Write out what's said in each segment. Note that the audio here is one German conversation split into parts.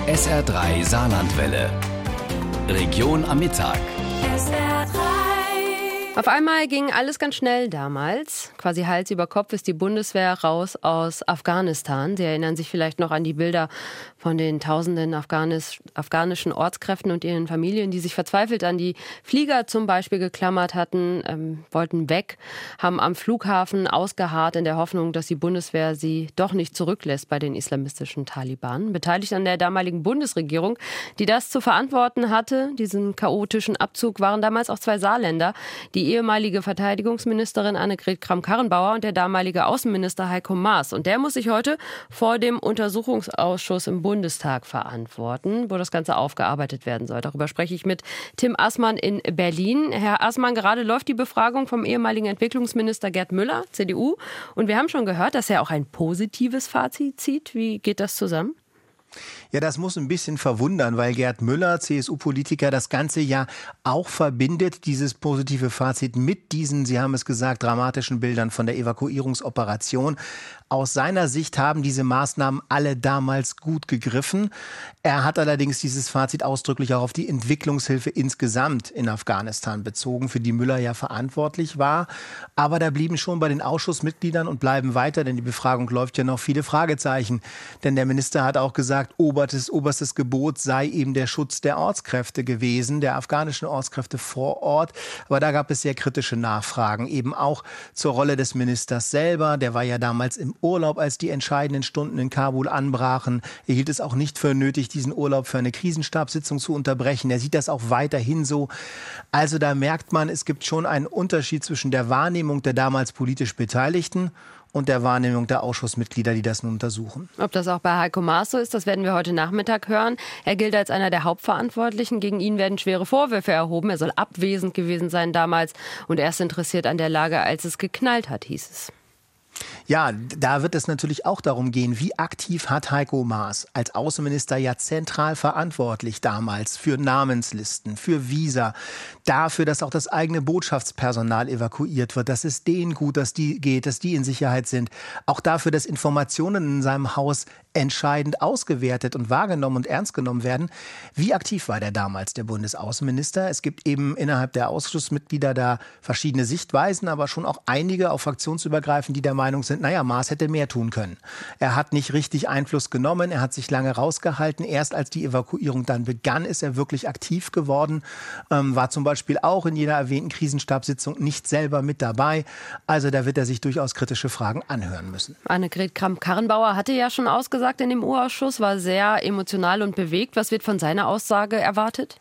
SR3 Saarlandwelle. Region am Mittag. Auf einmal ging alles ganz schnell damals. Quasi Hals über Kopf ist die Bundeswehr raus aus Afghanistan. Sie erinnern sich vielleicht noch an die Bilder von den tausenden afghanischen Ortskräften und ihren Familien, die sich verzweifelt an die Flieger zum Beispiel geklammert hatten, wollten weg, haben am Flughafen ausgeharrt in der Hoffnung, dass die Bundeswehr sie doch nicht zurücklässt bei den islamistischen Taliban. Beteiligt an der damaligen Bundesregierung, die das zu verantworten hatte, diesen chaotischen Abzug, waren damals auch zwei Saarländer, die ehemalige Verteidigungsministerin Annegret Kramp-Karrenbauer und der damalige Außenminister Heiko Maas. Und der muss sich heute vor dem Untersuchungsausschuss im Bundestag verantworten, wo das Ganze aufgearbeitet werden soll. Darüber spreche ich mit Tim Assmann in Berlin. Herr Assmann, gerade läuft die Befragung vom ehemaligen Entwicklungsminister Gerd Müller, CDU. Und wir haben schon gehört, dass er auch ein positives Fazit zieht. Wie geht das zusammen? Ja, das muss ein bisschen verwundern, weil Gerd Müller, CSU-Politiker, das ganze Jahr auch verbindet, dieses positive Fazit mit diesen, Sie haben es gesagt, dramatischen Bildern von der Evakuierungsoperation. Aus seiner Sicht haben diese Maßnahmen alle damals gut gegriffen. Er hat allerdings dieses Fazit ausdrücklich auch auf die Entwicklungshilfe insgesamt in Afghanistan bezogen, für die Müller ja verantwortlich war. Aber da blieben schon bei den Ausschussmitgliedern und bleiben weiter, denn die Befragung läuft ja noch, viele Fragezeichen. Denn der Minister hat auch gesagt, oberstes Gebot sei eben der Schutz der Ortskräfte gewesen, der afghanischen Ortskräfte vor Ort. Aber da gab es sehr kritische Nachfragen, eben auch zur Rolle des Ministers selber. Der war ja damals im Urlaub, als die entscheidenden Stunden in Kabul anbrachen. Er hielt es auch nicht für nötig, diesen Urlaub für eine Krisenstabssitzung zu unterbrechen. Er sieht das auch weiterhin so. Also da merkt man, es gibt schon einen Unterschied zwischen der Wahrnehmung der damals politisch Beteiligten und der Wahrnehmung der Ausschussmitglieder, die das nun untersuchen. Ob das auch bei Heiko Maas so ist, das werden wir heute Nachmittag hören. Er gilt als einer der Hauptverantwortlichen. Gegen ihn werden schwere Vorwürfe erhoben. Er soll abwesend gewesen sein damals und erst interessiert an der Lage, als es geknallt hat, hieß es. Ja, da wird es natürlich auch darum gehen, wie aktiv hat Heiko Maas als Außenminister ja zentral verantwortlich damals für Namenslisten, für Visa, dafür, dass auch das eigene Botschaftspersonal evakuiert wird, dass es denen gut, dass die geht, dass die in Sicherheit sind, auch dafür, dass Informationen in seinem Haus entscheidend ausgewertet und wahrgenommen und ernst genommen werden. Wie aktiv war der damals, der Bundesaußenminister? Es gibt eben innerhalb der Ausschussmitglieder da verschiedene Sichtweisen, aber schon auch einige, auch fraktionsübergreifend, die der Meinung sind, naja, Maas hätte mehr tun können. Er hat nicht richtig Einfluss genommen, er hat sich lange rausgehalten. Erst als die Evakuierung dann begann, ist er wirklich aktiv geworden, war zum Beispiel auch in jeder erwähnten Krisenstabssitzung nicht selber mit dabei. Also da wird er sich durchaus kritische Fragen anhören müssen. Annegret Kramp-Karrenbauer hatte ja schon ausgesagt in dem U-Ausschuss, war sehr emotional und bewegt. Was wird von seiner Aussage erwartet?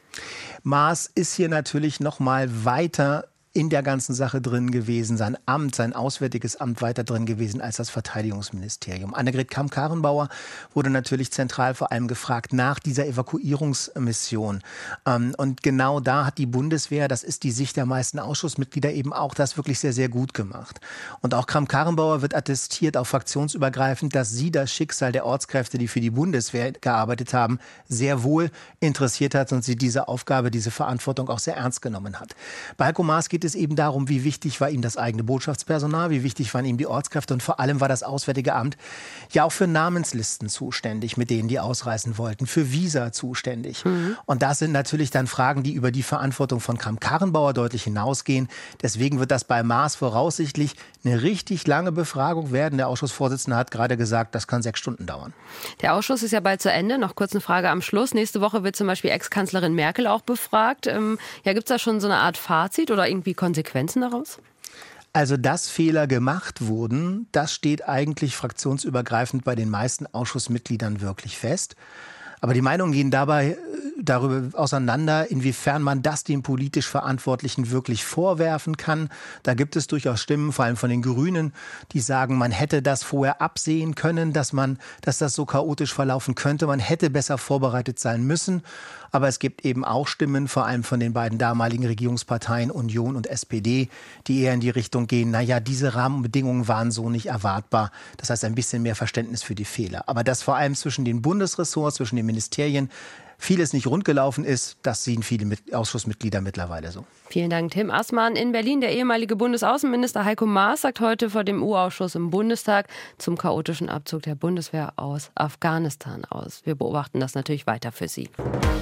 Maas ist hier natürlich noch mal weiter in der ganzen Sache drin gewesen, sein Amt, sein Auswärtiges Amt weiter drin gewesen als das Verteidigungsministerium. Annegret Kramp-Karrenbauer wurde natürlich zentral vor allem gefragt nach dieser Evakuierungsmission. Und genau da hat die Bundeswehr, das ist die Sicht der meisten Ausschussmitglieder, eben auch das wirklich sehr, sehr gut gemacht. Und auch Kramp-Karrenbauer wird attestiert, auch fraktionsübergreifend, dass sie das Schicksal der Ortskräfte, die für die Bundeswehr gearbeitet haben, sehr wohl interessiert hat und sie diese Aufgabe, diese Verantwortung auch sehr ernst genommen hat. Bei Heiko Maas geht es eben darum, wie wichtig war ihm das eigene Botschaftspersonal, wie wichtig waren ihm die Ortskräfte und vor allem war das Auswärtige Amt ja auch für Namenslisten zuständig, mit denen die ausreisen wollten, für Visa zuständig. Und das sind natürlich dann Fragen, die über die Verantwortung von Kramp-Karrenbauer deutlich hinausgehen. Deswegen wird das bei Maas voraussichtlich eine richtig lange Befragung werden. Der Ausschussvorsitzende hat gerade gesagt, das kann 6 Stunden dauern. Der Ausschuss ist ja bald zu Ende. Noch kurz eine Frage am Schluss. Nächste Woche wird zum Beispiel Ex-Kanzlerin Merkel auch befragt. Ja, gibt es da schon so eine Art Fazit oder irgendwie Konsequenzen daraus? Also, dass Fehler gemacht wurden, das steht eigentlich fraktionsübergreifend bei den meisten Ausschussmitgliedern wirklich fest. Aber die Meinungen gehen dabei darüber auseinander, inwiefern man das dem politisch Verantwortlichen wirklich vorwerfen kann. Da gibt es durchaus Stimmen, vor allem von den Grünen, die sagen, man hätte das vorher absehen können, dass das so chaotisch verlaufen könnte. Man hätte besser vorbereitet sein müssen. Aber es gibt eben auch Stimmen, vor allem von den beiden damaligen Regierungsparteien Union und SPD, die eher in die Richtung gehen, naja, diese Rahmenbedingungen waren so nicht erwartbar. Das heißt, ein bisschen mehr Verständnis für die Fehler. Aber dass vor allem zwischen den Bundesressorts, zwischen den Ministerien vieles nicht rund gelaufen ist. Das sehen viele Ausschussmitglieder mittlerweile so. Vielen Dank, Tim Assmann. In Berlin, der ehemalige Bundesaußenminister Heiko Maas sagt heute vor dem U-Ausschuss im Bundestag zum chaotischen Abzug der Bundeswehr aus Afghanistan aus. Wir beobachten das natürlich weiter für Sie.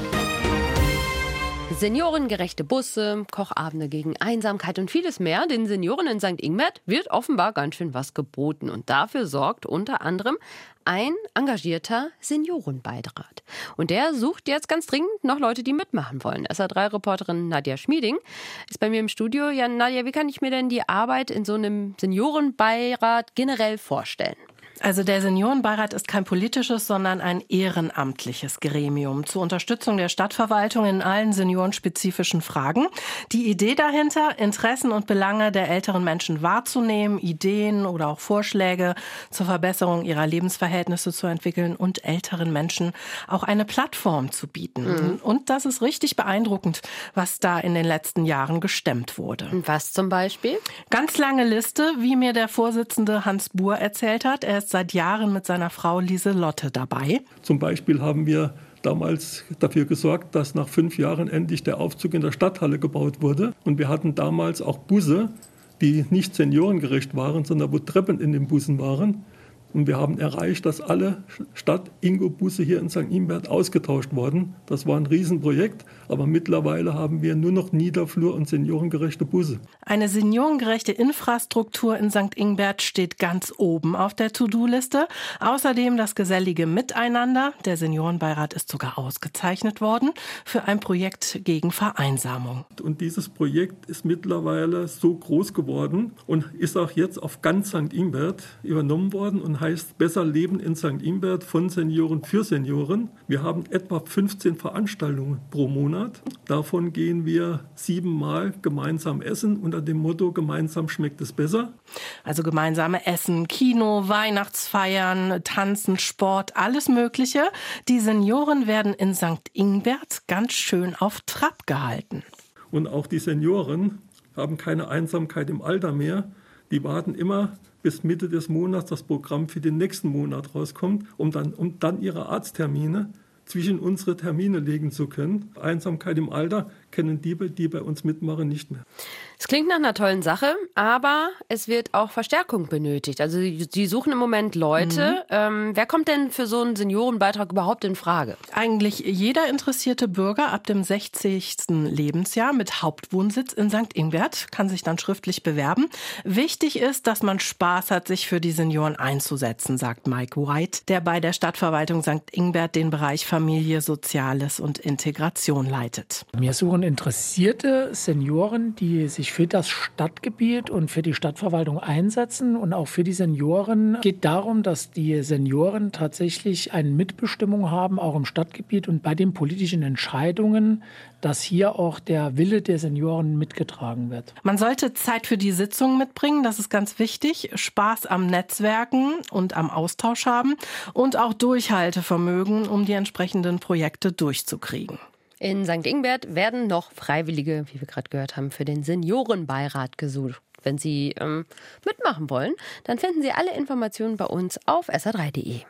Seniorengerechte Busse, Kochabende gegen Einsamkeit und vieles mehr. Den Senioren in St. Ingbert wird offenbar ganz schön was geboten. Und dafür sorgt unter anderem ein engagierter Seniorenbeirat. Und der sucht jetzt ganz dringend noch Leute, die mitmachen wollen. SR3-Reporterin Nadja Schmieding ist bei mir im Studio. Ja, Nadja, wie kann ich mir denn die Arbeit in so einem Seniorenbeirat generell vorstellen? Also der Seniorenbeirat ist kein politisches, sondern ein ehrenamtliches Gremium zur Unterstützung der Stadtverwaltung in allen seniorenspezifischen Fragen. Die Idee dahinter, Interessen und Belange der älteren Menschen wahrzunehmen, Ideen oder auch Vorschläge zur Verbesserung ihrer Lebensverhältnisse zu entwickeln und älteren Menschen auch eine Plattform zu bieten. Und das ist richtig beeindruckend, was da in den letzten Jahren gestemmt wurde. Was zum Beispiel? Ganz lange Liste, wie mir der Vorsitzende Hans Buhr erzählt hat. Er ist seit Jahren mit seiner Frau Lieselotte dabei. Zum Beispiel haben wir damals dafür gesorgt, dass nach 5 Jahren endlich der Aufzug in der Stadthalle gebaut wurde. Und wir hatten damals auch Busse, die nicht seniorengerecht waren, sondern wo Treppen in den Bussen waren. Und wir haben erreicht, dass alle Stadt-Ingo-Busse hier in St. Ingbert ausgetauscht wurden. Das war ein Riesenprojekt, aber mittlerweile haben wir nur noch Niederflur- und seniorengerechte Busse. Eine seniorengerechte Infrastruktur in St. Ingbert steht ganz oben auf der To-Do-Liste. Außerdem das gesellige Miteinander. Der Seniorenbeirat ist sogar ausgezeichnet worden für ein Projekt gegen Vereinsamung. Und dieses Projekt ist mittlerweile so groß geworden und ist auch jetzt auf ganz St. Ingbert übernommen worden und heißt Besser Leben in St. Ingbert von Senioren für Senioren. Wir haben etwa 15 Veranstaltungen pro Monat. Davon gehen wir 7 Mal gemeinsam essen unter dem Motto, gemeinsam schmeckt es besser. Also gemeinsame Essen, Kino, Weihnachtsfeiern, Tanzen, Sport, alles Mögliche. Die Senioren werden in St. Ingbert ganz schön auf Trab gehalten. Und auch die Senioren haben keine Einsamkeit im Alter mehr. Die warten immer, bis Mitte des Monats das Programm für den nächsten Monat rauskommt, um dann ihre Arzttermine zwischen unsere Termine legen zu können. Einsamkeit im Alter kennen die bei uns mitmachen, nicht mehr. Es klingt nach einer tollen Sache, aber es wird auch Verstärkung benötigt. Also Sie suchen im Moment Leute. Wer kommt denn für so einen Seniorenbeitrag überhaupt in Frage? Eigentlich jeder interessierte Bürger ab dem 60. Lebensjahr mit Hauptwohnsitz in St. Ingbert kann sich dann schriftlich bewerben. Wichtig ist, dass man Spaß hat, sich für die Senioren einzusetzen, sagt Mike White, der bei der Stadtverwaltung St. Ingbert den Bereich Familie, Soziales und Integration leitet. Wir suchen interessierte Senioren, die sich für das Stadtgebiet und für die Stadtverwaltung einsetzen. Und auch für die Senioren geht darum, dass die Senioren tatsächlich eine Mitbestimmung haben, auch im Stadtgebiet und bei den politischen Entscheidungen, dass hier auch der Wille der Senioren mitgetragen wird. Man sollte Zeit für die Sitzung mitbringen, das ist ganz wichtig. Spaß am Netzwerken und am Austausch haben und auch Durchhaltevermögen, um die entsprechenden Projekte durchzukriegen. In St. Ingbert werden noch Freiwillige, wie wir gerade gehört haben, für den Seniorenbeirat gesucht. Wenn Sie mitmachen wollen, dann finden Sie alle Informationen bei uns auf sr3.de.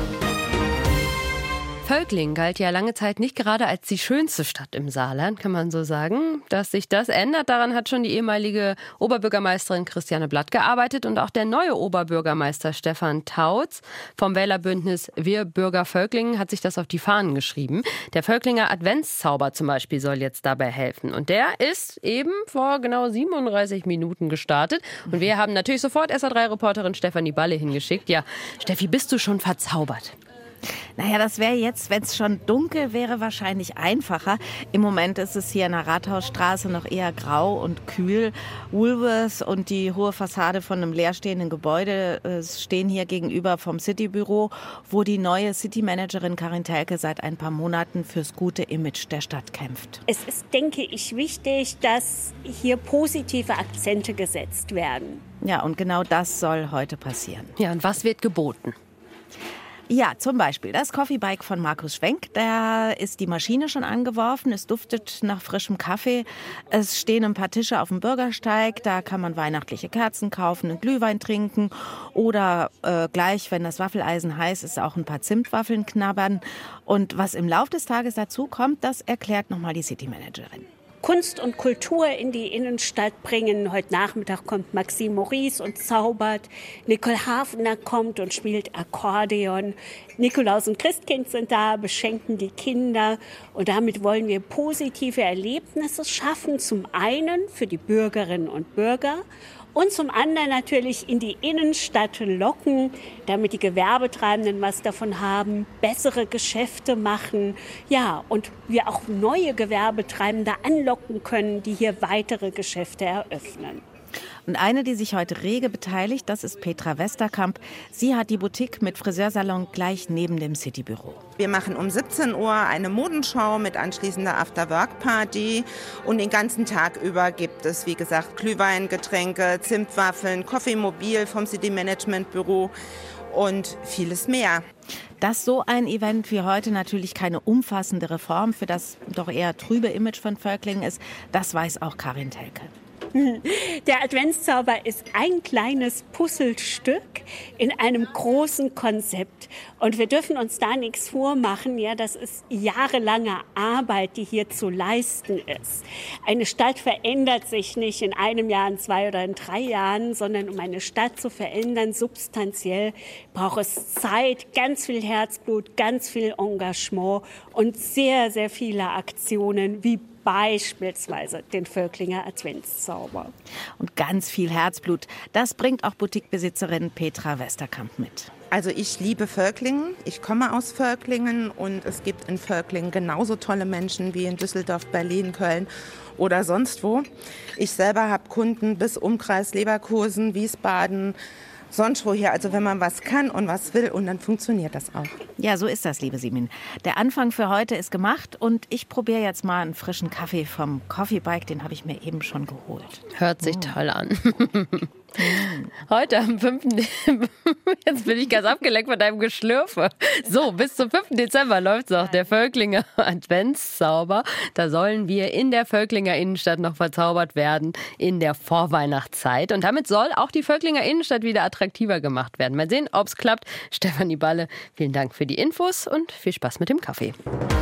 Völkling galt ja lange Zeit nicht gerade als die schönste Stadt im Saarland, kann man so sagen. Dass sich das ändert, daran hat schon die ehemalige Oberbürgermeisterin Christiane Blatt gearbeitet und auch der neue Oberbürgermeister Stefan Tautz vom Wählerbündnis Wir Bürger Völklingen hat sich das auf die Fahnen geschrieben. Der Völklinger Adventszauber zum Beispiel soll jetzt dabei helfen. Und der ist eben vor genau 37 Minuten gestartet. Und wir haben natürlich sofort SR3-Reporterin Stefanie Balle hingeschickt. Ja, Steffi, bist du schon verzaubert? Naja, das wäre jetzt, wenn es schon dunkel wäre, wahrscheinlich einfacher. Im Moment ist es hier in der Rathausstraße noch eher grau und kühl. Woolworths und die hohe Fassade von einem leerstehenden Gebäude stehen hier gegenüber vom Citybüro, wo die neue Citymanagerin Karin Telke seit ein paar Monaten fürs gute Image der Stadt kämpft. Es ist, denke ich, wichtig, dass hier positive Akzente gesetzt werden. Ja, und genau das soll heute passieren. Ja, und was wird geboten? Ja, zum Beispiel das Coffee Bike von Markus Schwenk. Da ist die Maschine schon angeworfen. Es duftet nach frischem Kaffee. Es stehen ein paar Tische auf dem Bürgersteig. Da kann man weihnachtliche Kerzen kaufen, einen Glühwein trinken oder gleich, wenn das Waffeleisen heiß ist, auch ein paar Zimtwaffeln knabbern. Und was im Laufe des Tages dazu kommt, das erklärt nochmal die City-Managerin. Kunst und Kultur in die Innenstadt bringen. Heute Nachmittag kommt Maxime Maurice und zaubert. Nicole Hafner kommt und spielt Akkordeon. Nikolaus und Christkind sind da, beschenken die Kinder. Und damit wollen wir positive Erlebnisse schaffen. Zum einen für die Bürgerinnen und Bürger und zum anderen natürlich in die Innenstadt locken, damit die Gewerbetreibenden was davon haben, bessere Geschäfte machen, ja, und wir auch neue Gewerbetreibende anlocken können, die hier weitere Geschäfte eröffnen. Und eine, die sich heute rege beteiligt, das ist Petra Westerkamp. Sie hat die Boutique mit Friseursalon gleich neben dem Citybüro. Wir machen um 17 Uhr eine Modenschau mit anschließender After-Work-Party. Und den ganzen Tag über gibt es, wie gesagt, Glühwein, Getränke, Zimtwaffeln, Kaffeemobil vom City-Management-Büro und vieles mehr. Dass so ein Event wie heute natürlich keine umfassende Reform für das doch eher trübe Image von Völklingen ist, das weiß auch Karin Telke. Der Adventszauber ist ein kleines Puzzlestück in einem großen Konzept. Und wir dürfen uns da nichts vormachen. Ja, das ist jahrelange Arbeit, die hier zu leisten ist. Eine Stadt verändert sich nicht in einem Jahr, in 2 oder in 3 Jahren, sondern um eine Stadt zu verändern, substanziell, braucht es Zeit, ganz viel Herzblut, ganz viel Engagement und sehr, sehr viele Aktionen wie beispielsweise den Völklinger Adventszauber. Und ganz viel Herzblut. Das bringt auch Boutiquebesitzerin Petra Westerkamp mit. Also ich liebe Völklingen, ich komme aus Völklingen und es gibt in Völklingen genauso tolle Menschen wie in Düsseldorf, Berlin, Köln oder sonst wo. Ich selber habe Kunden bis Umkreis Leverkusen, Wiesbaden, sonst wo hier, also wenn man was kann und was will und dann funktioniert das auch. Ja, so ist das, liebe Simin. Der Anfang für heute ist gemacht und ich probiere jetzt mal einen frischen Kaffee vom Coffee Bike, den habe ich mir eben schon geholt. Hört sich toll an. Heute am 5. Jetzt bin ich ganz abgelenkt von deinem Geschlürfe. So, bis zum 5. Dezember läuft noch der Völklinger Adventszauber. Da sollen wir in der Völklinger Innenstadt noch verzaubert werden in der Vorweihnachtszeit. Und damit soll auch die Völklinger Innenstadt wieder attraktiver gemacht werden. Mal sehen, ob es klappt. Stefanie Balle, vielen Dank für die Infos und viel Spaß mit dem Kaffee.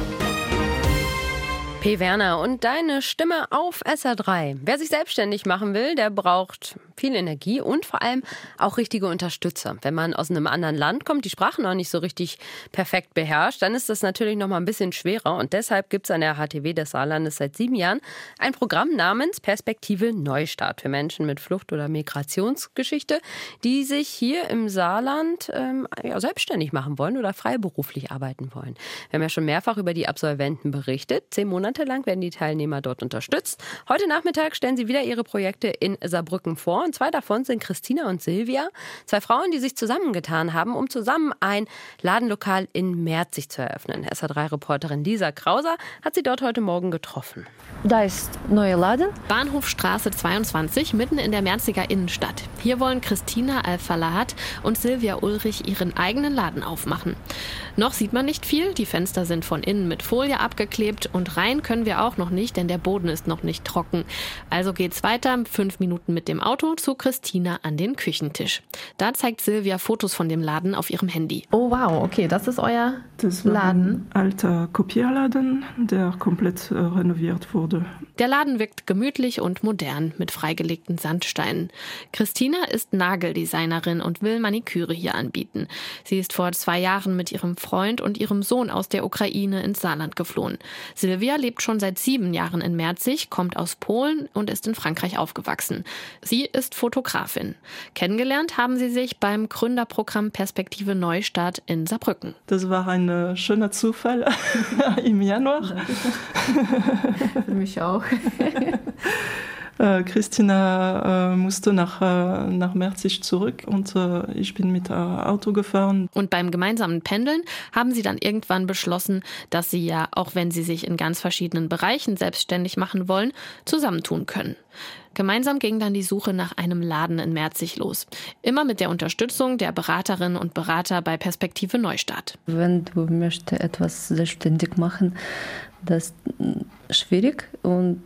P. Werner und deine Stimme auf SR3. Wer sich selbstständig machen will, der braucht viel Energie und vor allem auch richtige Unterstützer. Wenn man aus einem anderen Land kommt, die Sprache noch nicht so richtig perfekt beherrscht, dann ist das natürlich noch mal ein bisschen schwerer. Und deshalb gibt es an der HTW des Saarlandes seit 7 Jahren ein Programm namens Perspektive Neustart für Menschen mit Flucht- oder Migrationsgeschichte, die sich hier im Saarland selbstständig machen wollen oder freiberuflich arbeiten wollen. Wir haben ja schon mehrfach über die Absolventen berichtet. 10 Monate lang werden die Teilnehmer dort unterstützt. Heute Nachmittag stellen sie wieder ihre Projekte in Saarbrücken vor. Und 2 davon sind Christina und Silvia. 2 Frauen, die sich zusammengetan haben, um zusammen ein Ladenlokal in Merzig zu eröffnen. SR3-Reporterin Lisa Krauser hat sie dort heute Morgen getroffen. Da ist neuer Laden. Bahnhofstraße 22, mitten in der Merziger Innenstadt. Hier wollen Christina Al-Falahat und Silvia Ulrich ihren eigenen Laden aufmachen. Noch sieht man nicht viel. Die Fenster sind von innen mit Folie abgeklebt und rein können wir auch noch nicht, denn der Boden ist noch nicht trocken. Also geht's weiter, 5 Minuten mit dem Auto zu Christina an den Küchentisch. Da zeigt Silvia Fotos von dem Laden auf ihrem Handy. Oh wow, okay, das ist euer Das war Laden. ein alter Kopierladen, der komplett renoviert wurde. Der Laden wirkt gemütlich und modern mit freigelegten Sandsteinen. Christina ist Nageldesignerin und will Maniküre hier anbieten. Sie ist vor 2 Jahren mit ihrem Freund und ihrem Sohn aus der Ukraine ins Saarland geflohen. Silvia lebt schon seit 7 Jahren in Merzig, kommt aus Polen und ist in Frankreich aufgewachsen. Sie ist Fotografin. Kennengelernt haben sie sich beim Gründerprogramm Perspektive Neustart in Saarbrücken. Das war ein schöner Zufall im Januar. Für mich auch. Christina musste nach Merzig zurück und ich bin mit Auto gefahren. Und beim gemeinsamen Pendeln haben sie dann irgendwann beschlossen, dass sie ja, auch wenn sie sich in ganz verschiedenen Bereichen selbstständig machen wollen, zusammentun können. Gemeinsam ging dann die Suche nach einem Laden in Merzig los. Immer mit der Unterstützung der Beraterinnen und Berater bei Perspektive Neustadt. Wenn du möchtest etwas selbstständig machen, das ist schwierig und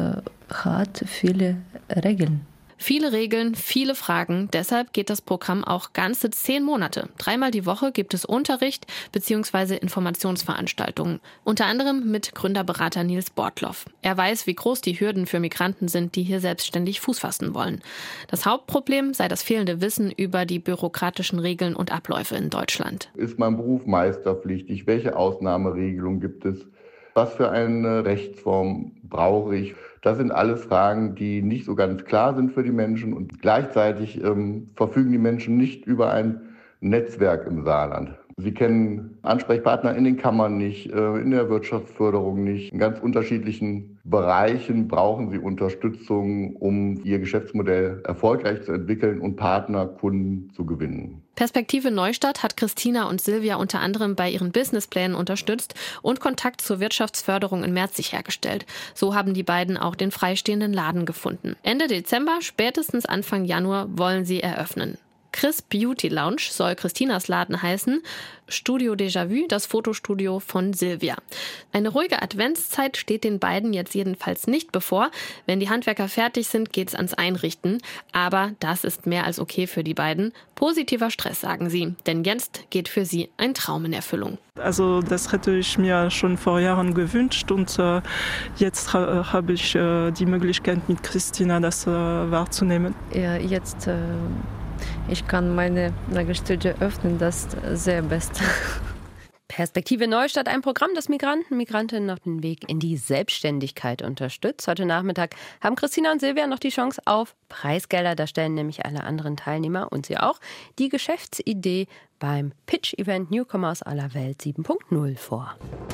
hat viele Regeln. Viele Regeln, viele Fragen. Deshalb geht das Programm auch ganze 10 Monate. 3-mal die Woche gibt es Unterricht bzw. Informationsveranstaltungen. Unter anderem mit Gründerberater Nils Bortloff. Er weiß, wie groß die Hürden für Migranten sind, die hier selbstständig Fuß fassen wollen. Das Hauptproblem sei das fehlende Wissen über die bürokratischen Regeln und Abläufe in Deutschland. Ist mein Beruf meisterpflichtig? Welche Ausnahmeregelungen gibt es? Was für eine Rechtsform brauche ich? Das sind alles Fragen, die nicht so ganz klar sind für die Menschen. Und gleichzeitig verfügen die Menschen nicht über ein Netzwerk im Saarland. Sie kennen Ansprechpartner in den Kammern nicht, in der Wirtschaftsförderung nicht. In ganz unterschiedlichen Bereichen brauchen sie Unterstützung, um ihr Geschäftsmodell erfolgreich zu entwickeln und Partner, Kunden zu gewinnen. Perspektive Neustadt hat Christina und Silvia unter anderem bei ihren Businessplänen unterstützt und Kontakt zur Wirtschaftsförderung in Merzig hergestellt. So haben die beiden auch den freistehenden Laden gefunden. Ende Dezember, spätestens Anfang Januar wollen sie eröffnen. Chris Beauty Lounge soll Christinas Laden heißen, Studio Déjà-vu, das Fotostudio von Silvia. Eine ruhige Adventszeit steht den beiden jetzt jedenfalls nicht bevor. Wenn die Handwerker fertig sind, geht's ans Einrichten. Aber das ist mehr als okay für die beiden. Positiver Stress, sagen sie, denn jetzt geht für sie ein Traum in Erfüllung. Also das hätte ich mir schon vor Jahren gewünscht und jetzt habe ich die Möglichkeit, mit Christina das wahrzunehmen. Ja, jetzt ich kann meine Nagelstudio öffnen, das ist sehr best. Perspektive Neustadt, ein Programm, das Migrantinnen auf den Weg in die Selbstständigkeit unterstützt. Heute Nachmittag haben Christina und Silvia noch die Chance auf Preisgelder. Da stellen nämlich alle anderen Teilnehmer und sie auch die Geschäftsidee beim Pitch-Event Newcomer aus aller Welt 7.0 vor.